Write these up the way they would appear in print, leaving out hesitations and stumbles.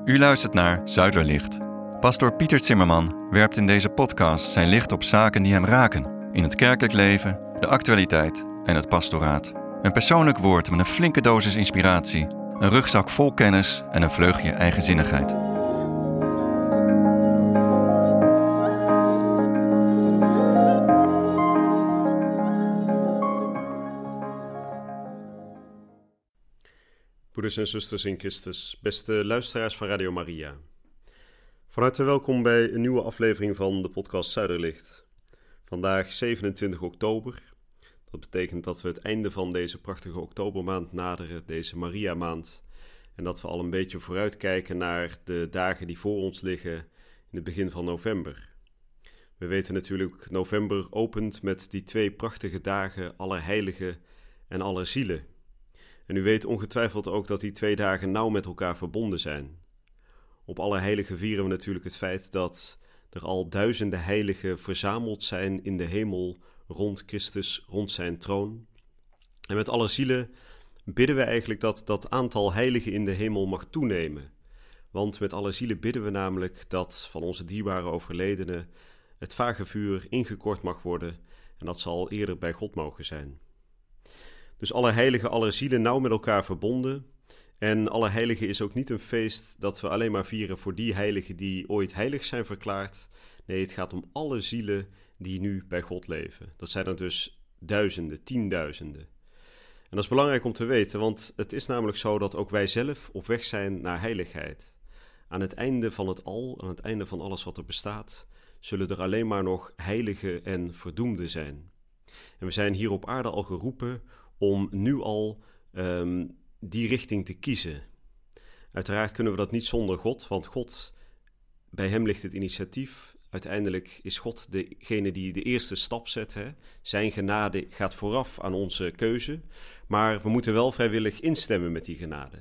U luistert naar Zuiderlicht. Pastoor Pieter Zimmerman werpt in deze podcast zijn licht op zaken die hem raken. In het kerkelijk leven, de actualiteit en het pastoraat. Een persoonlijk woord met een flinke dosis inspiratie. Een rugzak vol kennis en een vleugje eigenzinnigheid. Broeders en zusters in Christus, beste luisteraars van Radio Maria. Van harte welkom bij een nieuwe aflevering van de podcast Zuiderlicht. Vandaag 27 oktober. Dat betekent dat we het einde van deze prachtige oktobermaand naderen, deze Maria-maand. En dat we al een beetje vooruitkijken naar de dagen die voor ons liggen in het begin van november. We weten natuurlijk, november opent met die twee prachtige dagen Allerheiligen en Allerzielen. En u weet ongetwijfeld ook dat die twee dagen nauw met elkaar verbonden zijn. Op Allerheiligen vieren we natuurlijk het feit dat er al duizenden heiligen verzameld zijn in de hemel rond Christus, rond zijn troon. En met Allerzielen bidden we eigenlijk dat dat aantal heiligen in de hemel mag toenemen. Want met Allerzielen bidden we namelijk dat van onze dierbare overledenen het vagevuur ingekort mag worden en dat ze al eerder bij God mogen zijn. Dus Allerheiligen, Allerzielen nauw met elkaar verbonden. En Allerheiligen is ook niet een feest dat we alleen maar vieren voor die heiligen die ooit heilig zijn verklaard. Nee, het gaat om alle zielen die nu bij God leven. Dat zijn er dus duizenden, tienduizenden. En dat is belangrijk om te weten, want het is namelijk zo dat ook wij zelf op weg zijn naar heiligheid. Aan het einde van het al, aan het einde van alles wat er bestaat, zullen er alleen maar nog heiligen en verdoemden zijn. En we zijn hier op aarde al geroepen om nu al die richting te kiezen. Uiteraard kunnen we dat niet zonder God, want God, bij hem ligt het initiatief. Uiteindelijk is God degene die de eerste stap zet. Hè? Zijn genade gaat vooraf aan onze keuze, maar we moeten wel vrijwillig instemmen met die genade.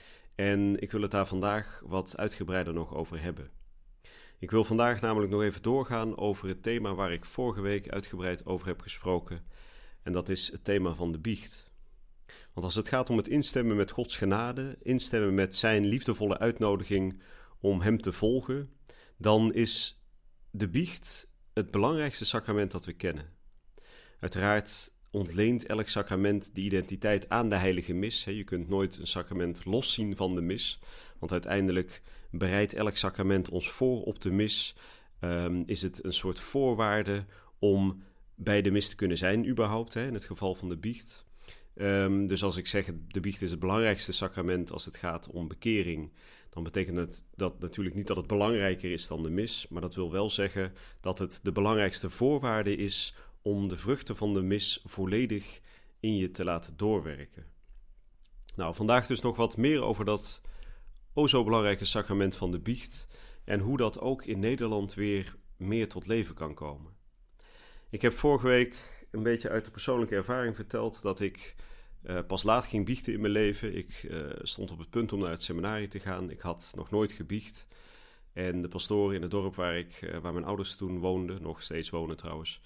En ik wil het daar vandaag wat uitgebreider nog over hebben. Ik wil vandaag namelijk nog even doorgaan over het thema waar ik vorige week uitgebreid over heb gesproken. En dat is het thema van de biecht. Want als het gaat om het instemmen met Gods genade, instemmen met zijn liefdevolle uitnodiging om hem te volgen, dan is de biecht het belangrijkste sacrament dat we kennen. Uiteraard ontleent elk sacrament de identiteit aan de heilige mis. Je kunt nooit een sacrament loszien van de mis, want uiteindelijk bereidt elk sacrament ons voor op de mis. Is het een soort voorwaarde om bij de mis te kunnen zijn überhaupt, in het geval van de biecht. Dus als ik zeg de biecht is het belangrijkste sacrament als het gaat om bekering, dan betekent dat natuurlijk niet dat het belangrijker is dan de mis, maar dat wil wel zeggen dat het de belangrijkste voorwaarde is om de vruchten van de mis volledig in je te laten doorwerken. Nou, vandaag dus nog wat meer over dat zo belangrijke sacrament van de biecht en hoe dat ook in Nederland weer meer tot leven kan komen. Ik heb vorige week een beetje uit de persoonlijke ervaring verteld dat ik pas laat ging biechten in mijn leven. Ik stond op het punt om naar het seminarie te gaan. Ik had nog nooit gebiecht. En de pastoor in het dorp waar mijn ouders toen woonden, nog steeds wonen trouwens,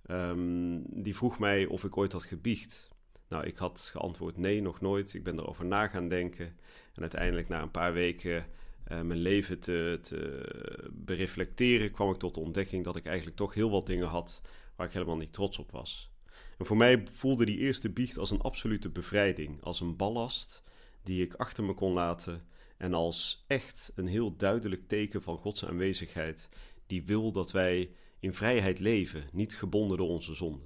die vroeg mij of ik ooit had gebiecht. Nou, ik had geantwoord nee, nog nooit. Ik ben erover na gaan denken. En uiteindelijk na een paar weken mijn leven te bereflecteren, kwam ik tot de ontdekking dat ik eigenlijk toch heel wat dingen had waar ik helemaal niet trots op was. En voor mij voelde die eerste biecht als een absolute bevrijding, als een ballast die ik achter me kon laten en als echt een heel duidelijk teken van Gods aanwezigheid die wil dat wij in vrijheid leven, niet gebonden door onze zonden.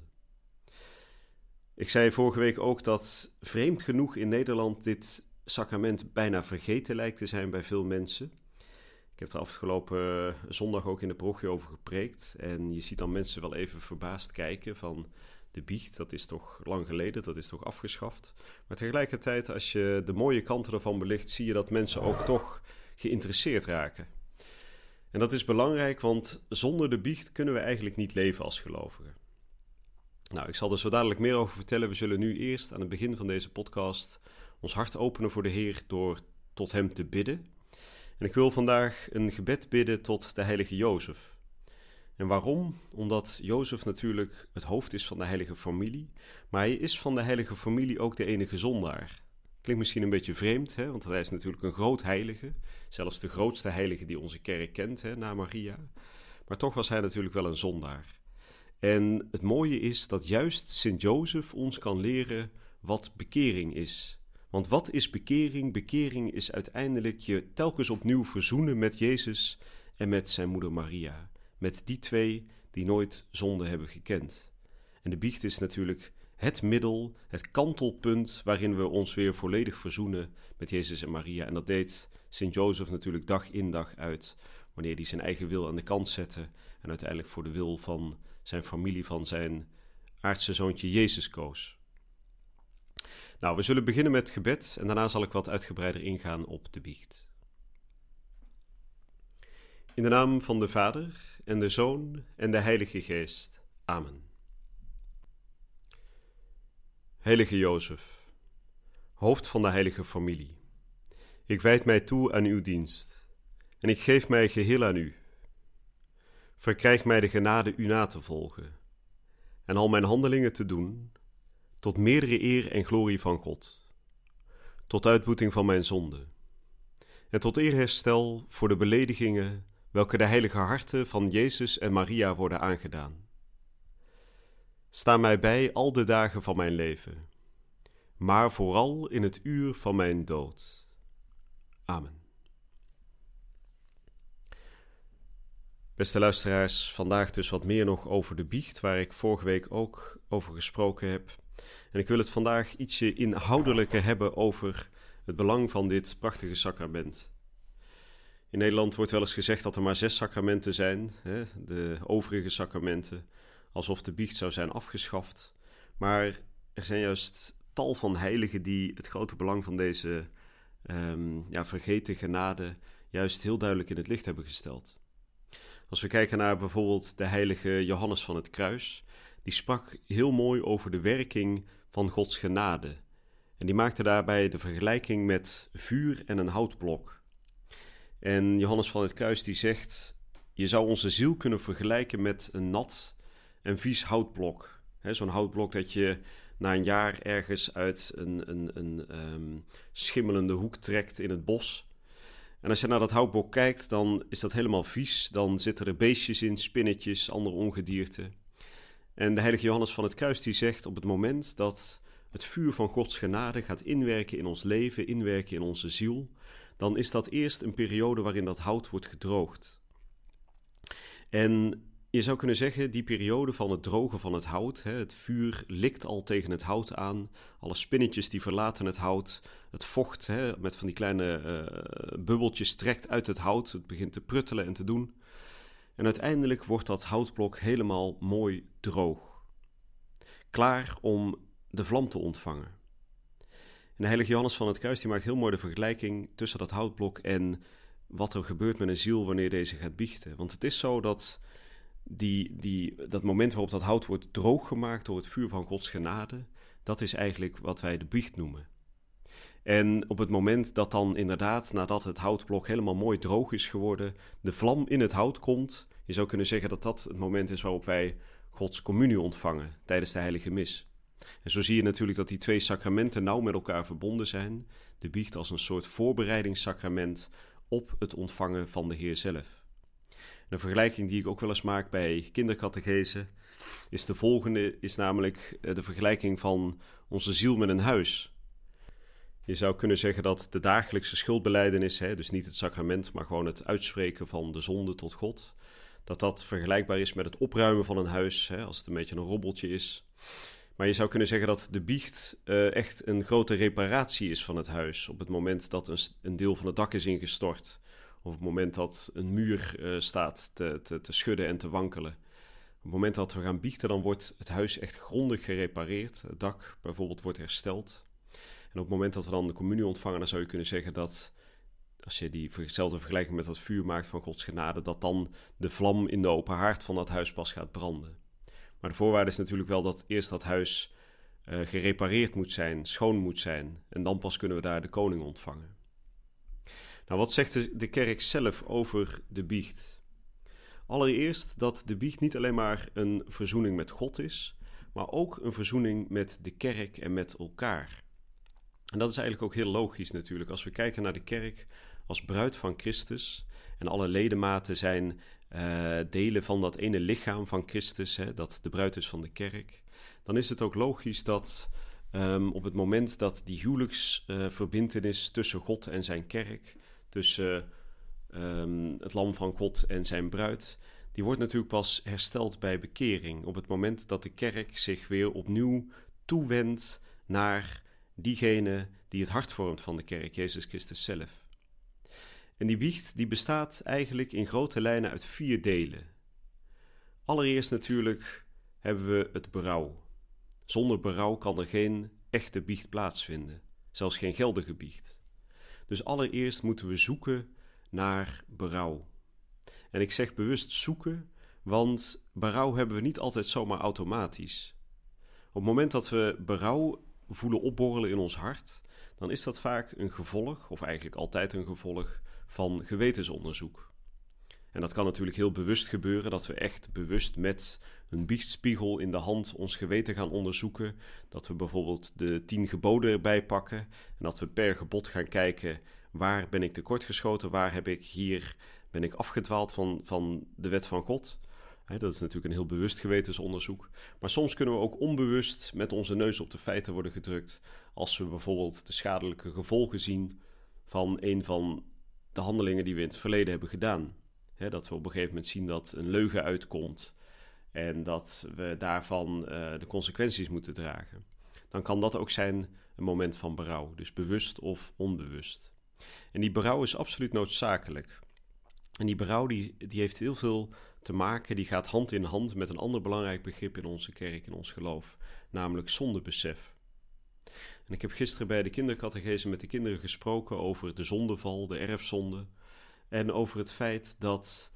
Ik zei vorige week ook dat vreemd genoeg in Nederland dit sacrament bijna vergeten lijkt te zijn bij veel mensen. Ik heb er afgelopen zondag ook in de parochie over gepreekt. En je ziet dan mensen wel even verbaasd kijken van de biecht, dat is toch lang geleden, dat is toch afgeschaft. Maar tegelijkertijd, als je de mooie kanten ervan belicht, zie je dat mensen ook toch geïnteresseerd raken. En dat is belangrijk, want zonder de biecht kunnen we eigenlijk niet leven als gelovigen. Nou, ik zal er zo dadelijk meer over vertellen. We zullen nu eerst aan het begin van deze podcast ons hart openen voor de Heer door tot hem te bidden. En ik wil vandaag een gebed bidden tot de heilige Jozef. En waarom? Omdat Jozef natuurlijk het hoofd is van de heilige familie, maar hij is van de heilige familie ook de enige zondaar. Klinkt misschien een beetje vreemd, hè? Want hij is natuurlijk een groot heilige. Zelfs de grootste heilige die onze kerk kent, hè, na Maria. Maar toch was hij natuurlijk wel een zondaar. En het mooie is dat juist Sint-Jozef ons kan leren wat bekering is. Want wat is bekering? Bekering is uiteindelijk je telkens opnieuw verzoenen met Jezus en met zijn moeder Maria. Met die twee die nooit zonde hebben gekend. En de biecht is natuurlijk het middel, het kantelpunt waarin we ons weer volledig verzoenen met Jezus en Maria. En dat deed Sint-Jozef natuurlijk dag in dag uit, wanneer hij zijn eigen wil aan de kant zette en uiteindelijk voor de wil van zijn familie, van zijn aardse zoontje Jezus koos. Nou, we zullen beginnen met gebed en daarna zal ik wat uitgebreider ingaan op de biecht. In de naam van de Vader en de Zoon en de Heilige Geest. Amen. Heilige Jozef, hoofd van de heilige familie, ik wijd mij toe aan uw dienst en ik geef mij geheel aan u. Verkrijg mij de genade u na te volgen en al mijn handelingen te doen tot meerdere eer en glorie van God, tot uitboeting van mijn zonde en tot eerherstel voor de beledigingen welke de heilige harten van Jezus en Maria worden aangedaan. Sta mij bij al de dagen van mijn leven, maar vooral in het uur van mijn dood. Amen. Beste luisteraars, vandaag dus wat meer nog over de biecht, waar ik vorige week ook over gesproken heb. En ik wil het vandaag ietsje inhoudelijker hebben over het belang van dit prachtige sacrament. In Nederland wordt wel eens gezegd dat er maar 6 sacramenten zijn, hè, de overige sacramenten, alsof de biecht zou zijn afgeschaft. Maar er zijn juist tal van heiligen die het grote belang van deze vergeten genade juist heel duidelijk in het licht hebben gesteld. Als we kijken naar bijvoorbeeld de heilige Johannes van het Kruis, die sprak heel mooi over de werking van Gods genade. En die maakte daarbij de vergelijking met vuur en een houtblok. En Johannes van het Kruis die zegt, je zou onze ziel kunnen vergelijken met een nat en vies houtblok. Zo'n houtblok dat je na een jaar ergens uit een schimmelende hoek trekt in het bos. En als je naar dat houtblok kijkt, dan is dat helemaal vies. Dan zitten er beestjes in, spinnetjes, andere ongedierte. En de heilige Johannes van het Kruis die zegt, op het moment dat het vuur van Gods genade gaat inwerken in ons leven, inwerken in onze ziel, dan is dat eerst een periode waarin dat hout wordt gedroogd. En je zou kunnen zeggen, die periode van het drogen van het hout, het vuur likt al tegen het hout aan, alle spinnetjes die verlaten het hout, het vocht met van die kleine bubbeltjes trekt uit het hout, het begint te pruttelen en te doen. En uiteindelijk wordt dat houtblok helemaal mooi droog, klaar om de vlam te ontvangen. En de heilige Johannes van het Kruis die maakt heel mooi de vergelijking tussen dat houtblok en wat er gebeurt met een ziel wanneer deze gaat biechten. Want het is zo dat dat moment waarop dat hout wordt droog gemaakt door het vuur van Gods genade, dat is eigenlijk wat wij de biecht noemen. En op het moment dat dan inderdaad, nadat het houtblok helemaal mooi droog is geworden, de vlam in het hout komt, je zou kunnen zeggen dat dat het moment is waarop wij Gods communie ontvangen tijdens de heilige mis. En zo zie je natuurlijk dat die 2 sacramenten nauw met elkaar verbonden zijn. De biecht als een soort voorbereidingssacrament op het ontvangen van de Heer zelf. Een vergelijking die ik ook wel eens maak bij kindercatechese is de volgende, is namelijk de vergelijking van onze ziel met een huis. Je zou kunnen zeggen dat de dagelijkse schuldbelijdenis, dus niet het sacrament, maar gewoon het uitspreken van de zonde tot God, dat vergelijkbaar is met het opruimen van een huis, als het een beetje een robbeltje is. Maar je zou kunnen zeggen dat de biecht echt een grote reparatie is van het huis. Op het moment dat een deel van het dak is ingestort. Of op het moment dat een muur staat te schudden en te wankelen. Op het moment dat we gaan biechten, dan wordt het huis echt grondig gerepareerd. Het dak bijvoorbeeld wordt hersteld. En op het moment dat we dan de communie ontvangen, dan zou je kunnen zeggen dat, als je diezelfde vergelijking met dat vuur maakt van Gods genade, dat dan de vlam in de open haard van dat huis pas gaat branden. Maar de voorwaarde is natuurlijk wel dat eerst dat huis gerepareerd moet zijn, schoon moet zijn. En dan pas kunnen we daar de koning ontvangen. Nou, wat zegt de kerk zelf over de biecht? Allereerst dat de biecht niet alleen maar een verzoening met God is, maar ook een verzoening met de kerk en met elkaar. En dat is eigenlijk ook heel logisch natuurlijk. Als we kijken naar de kerk als bruid van Christus en alle ledematen zijn delen van dat ene lichaam van Christus, dat de bruid is van de kerk, dan is het ook logisch dat op het moment dat die huwelijksverbintenis tussen God en zijn kerk, tussen het lam van God en zijn bruid, die wordt natuurlijk pas hersteld bij bekering. Op het moment dat de kerk zich weer opnieuw toewendt naar diegene die het hart vormt van de kerk, Jezus Christus zelf. En die biecht die bestaat eigenlijk in grote lijnen uit 4 delen. Allereerst natuurlijk hebben we het berouw. Zonder berouw kan er geen echte biecht plaatsvinden, zelfs geen geldige biecht. Dus allereerst moeten we zoeken naar berouw. En ik zeg bewust zoeken, want berouw hebben we niet altijd zomaar automatisch. Op het moment dat we berouw voelen opborrelen in ons hart, dan is dat vaak een gevolg, of eigenlijk altijd een gevolg, van gewetensonderzoek. En dat kan natuurlijk heel bewust gebeuren, dat we echt bewust met een biechtspiegel in de hand ons geweten gaan onderzoeken. Dat we bijvoorbeeld de 10 geboden erbij pakken en dat we per gebod gaan kijken, waar ben ik tekortgeschoten, waar ben ik afgedwaald van de wet van God. Dat is natuurlijk een heel bewust gewetensonderzoek. Maar soms kunnen we ook onbewust met onze neus op de feiten worden gedrukt, als we bijvoorbeeld de schadelijke gevolgen zien van een van de handelingen die we in het verleden hebben gedaan. Dat we op een gegeven moment zien dat een leugen uitkomt en dat we daarvan de consequenties moeten dragen. Dan kan dat ook zijn een moment van berouw, dus bewust of onbewust. En die berouw is absoluut noodzakelijk. En die berouw die heeft heel veel te maken, die gaat hand in hand met een ander belangrijk begrip in onze kerk, in ons geloof, namelijk zondebesef. En ik heb gisteren bij de kindercatechese met de kinderen gesproken over de zondeval, de erfzonde, en over het feit dat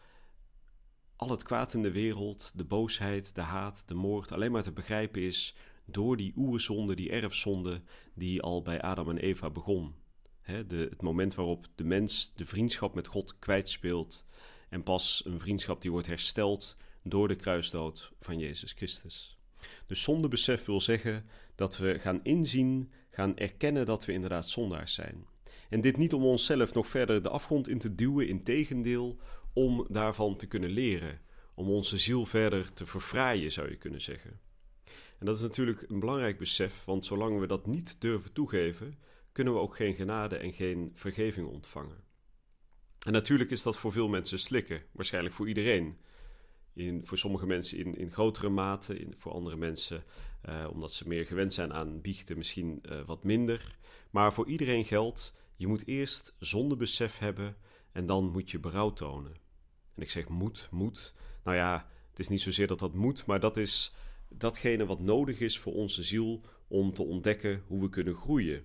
al het kwaad in de wereld, de boosheid, de haat, de moord, alleen maar te begrijpen is door die oerzonde, die erfzonde, die al bij Adam en Eva begon. Het moment waarop de mens de vriendschap met God kwijtspeelt en pas een vriendschap die wordt hersteld door de kruisdood van Jezus Christus. Dus zondebesef wil zeggen dat we gaan inzien, gaan erkennen dat we inderdaad zondaars zijn. En dit niet om onszelf nog verder de afgrond in te duwen, integendeel om daarvan te kunnen leren, om onze ziel verder te verfraaien, zou je kunnen zeggen. En dat is natuurlijk een belangrijk besef, want zolang we dat niet durven toegeven, kunnen we ook geen genade en geen vergeving ontvangen. En natuurlijk is dat voor veel mensen slikken, waarschijnlijk voor iedereen. Voor sommige mensen in grotere mate, voor andere mensen omdat ze meer gewend zijn aan biechten misschien wat minder. Maar voor iedereen geldt, je moet eerst zondebesef hebben en dan moet je berouw tonen. En ik zeg moet. Nou ja, het is niet zozeer dat moet, maar dat is datgene wat nodig is voor onze ziel om te ontdekken hoe we kunnen groeien.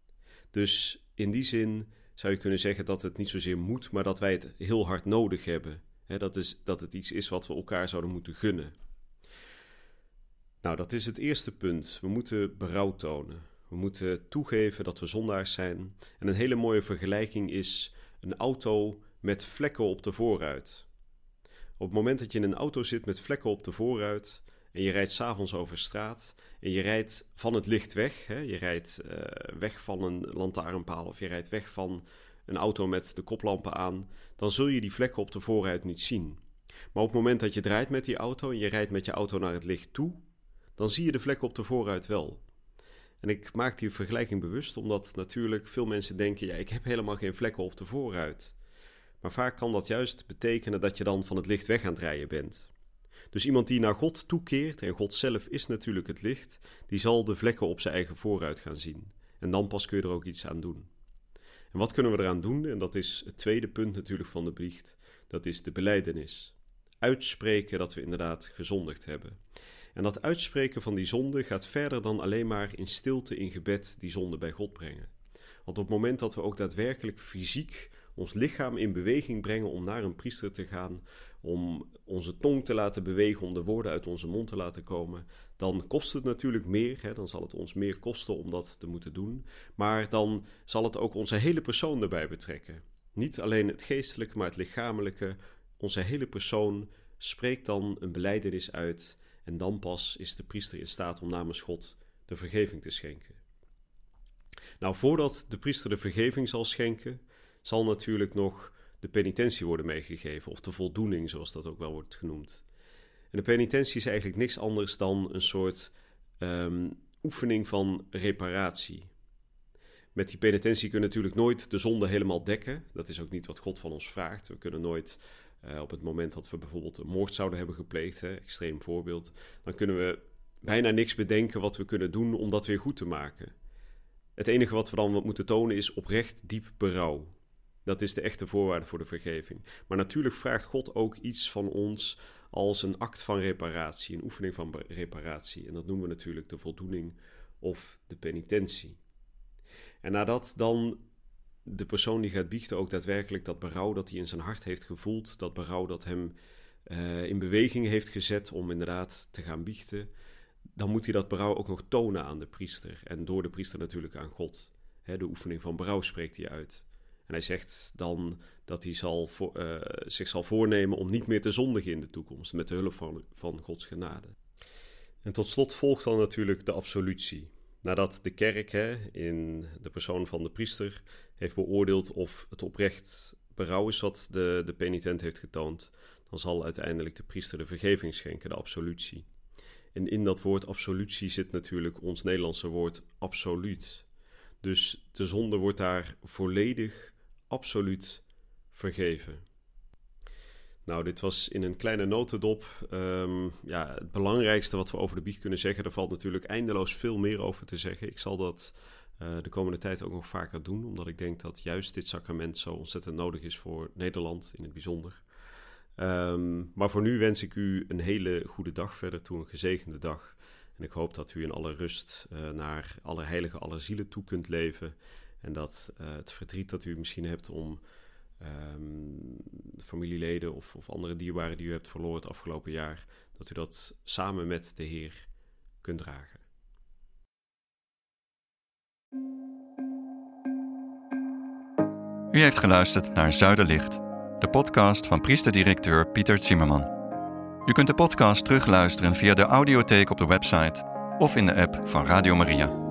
Dus in die zin zou je kunnen zeggen dat het niet zozeer moet, maar dat wij het heel hard nodig hebben. Dat het iets is wat we elkaar zouden moeten gunnen. Nou, dat is het eerste punt. We moeten berouw tonen. We moeten toegeven dat we zondaars zijn. En een hele mooie vergelijking is een auto met vlekken op de voorruit. Op het moment dat je in een auto zit met vlekken op de voorruit en je rijdt 's avonds over straat en je rijdt van het licht weg, je rijdt weg van een lantaarnpaal of je rijdt weg van een auto met de koplampen aan, dan zul je die vlekken op de voorruit niet zien. Maar op het moment dat je draait met die auto en je rijdt met je auto naar het licht toe, dan zie je de vlekken op de voorruit wel. En ik maak die vergelijking bewust omdat natuurlijk veel mensen denken, ja, ik heb helemaal geen vlekken op de voorruit. Maar vaak kan dat juist betekenen dat je dan van het licht weg aan het rijden bent. Dus iemand die naar God toekeert, en God zelf is natuurlijk het licht, die zal de vlekken op zijn eigen voorruit gaan zien. En dan pas kun je er ook iets aan doen. En wat kunnen we eraan doen? En dat is het tweede punt natuurlijk van de biecht. Dat is de belijdenis. Uitspreken dat we inderdaad gezondigd hebben. En dat uitspreken van die zonde gaat verder dan alleen maar in stilte in gebed die zonde bij God brengen. Want op het moment dat we ook daadwerkelijk fysiek ons lichaam in beweging brengen om naar een priester te gaan, om onze tong te laten bewegen, om de woorden uit onze mond te laten komen, dan kost het natuurlijk meer. Dan zal het ons meer kosten om dat te moeten doen. Maar dan zal het ook onze hele persoon erbij betrekken. Niet alleen het geestelijke, maar het lichamelijke. Onze hele persoon spreekt dan een belijdenis uit en dan pas is de priester in staat om namens God de vergeving te schenken. Nou, voordat de priester de vergeving zal schenken, zal natuurlijk nog de penitentie worden meegegeven, of de voldoening, zoals dat ook wel wordt genoemd. En de penitentie is eigenlijk niks anders dan een soort oefening van reparatie. Met die penitentie kunnen we natuurlijk nooit de zonde helemaal dekken. Dat is ook niet wat God van ons vraagt. We kunnen nooit op het moment dat we bijvoorbeeld een moord zouden hebben gepleegd, extreem voorbeeld, dan kunnen we bijna niks bedenken wat we kunnen doen om dat weer goed te maken. Het enige wat we dan moeten tonen is oprecht diep berouw. Dat is de echte voorwaarde voor de vergeving. Maar natuurlijk vraagt God ook iets van ons als een act van reparatie, een oefening van reparatie. En dat noemen we natuurlijk de voldoening of de penitentie. En nadat dan de persoon die gaat biechten ook daadwerkelijk dat berouw dat hij in zijn hart heeft gevoeld, dat berouw dat hem in beweging heeft gezet om inderdaad te gaan biechten, dan moet hij dat berouw ook nog tonen aan de priester. En door de priester natuurlijk aan God. De oefening van berouw spreekt hij uit. En hij zegt dan dat hij zich zal voornemen om niet meer te zondigen in de toekomst, met de hulp van Gods genade. En tot slot volgt dan natuurlijk de absolutie. Nadat de kerk in de persoon van de priester heeft beoordeeld of het oprecht berouw is wat de penitent heeft getoond, dan zal uiteindelijk de priester de vergeving schenken, de absolutie. En in dat woord absolutie zit natuurlijk ons Nederlandse woord absoluut. Dus de zonde wordt daar volledig, absoluut vergeven. Nou, dit was in een kleine notendop het belangrijkste wat we over de biecht kunnen zeggen. Er valt natuurlijk eindeloos veel meer over te zeggen. Ik zal dat de komende tijd ook nog vaker doen, omdat ik denk dat juist dit sacrament zo ontzettend nodig is voor Nederland in het bijzonder. Maar voor nu wens ik u een hele goede dag verder toe, een gezegende dag. En ik hoop dat u in alle rust naar Allerheiligen, Allerzielen toe kunt leven. En dat het verdriet dat u misschien hebt om familieleden of andere dierbaren die u hebt verloren het afgelopen jaar, dat u dat samen met de Heer kunt dragen. U heeft geluisterd naar Zuiderlicht, de podcast van priester-directeur Pieter Zimmerman. U kunt de podcast terugluisteren via de audiotheek op de website of in de app van Radio Maria.